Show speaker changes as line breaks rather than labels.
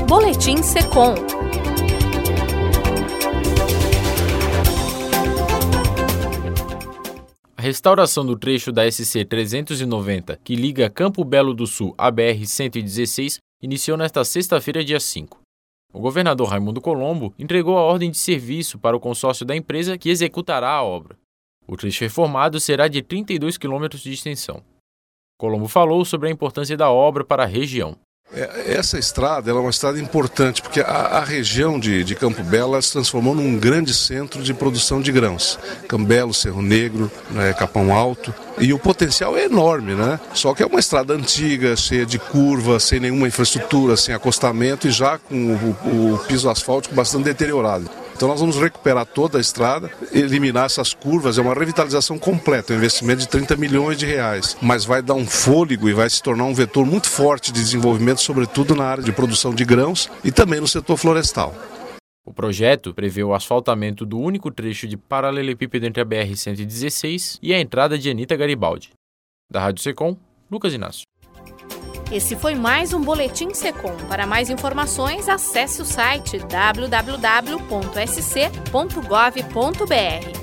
Boletim Secom.
A restauração do trecho da SC 390, que liga Campo Belo do Sul à BR-116, iniciou nesta sexta-feira, dia 5. O governador Raimundo Colombo entregou a ordem de serviço para o consórcio da empresa que executará a obra. O trecho reformado será de 32 quilômetros de extensão. Colombo falou sobre a importância da obra para a região.
Essa estrada ela é uma estrada importante, porque a região de Campo Belo se transformou num grande centro de produção de grãos. Campo Belo, Cerro Negro, Capão Alto, e o potencial é enorme, né? Só que é uma estrada antiga, cheia de curvas, sem nenhuma infraestrutura, sem acostamento e já com o piso asfáltico bastante deteriorado. Então nós vamos recuperar toda a estrada, eliminar essas curvas, é uma revitalização completa, um investimento de 30 milhões de reais, mas vai dar um fôlego e vai se tornar um vetor muito forte de desenvolvimento, sobretudo na área de produção de grãos e também no setor florestal.
O projeto prevê o asfaltamento do único trecho de paralelepípedo entre a BR-116 e a entrada de Anita Garibaldi. Da Rádio Secom, Lucas Inácio.
Esse foi mais um Boletim Secom. Para mais informações, acesse o site www.sc.gov.br.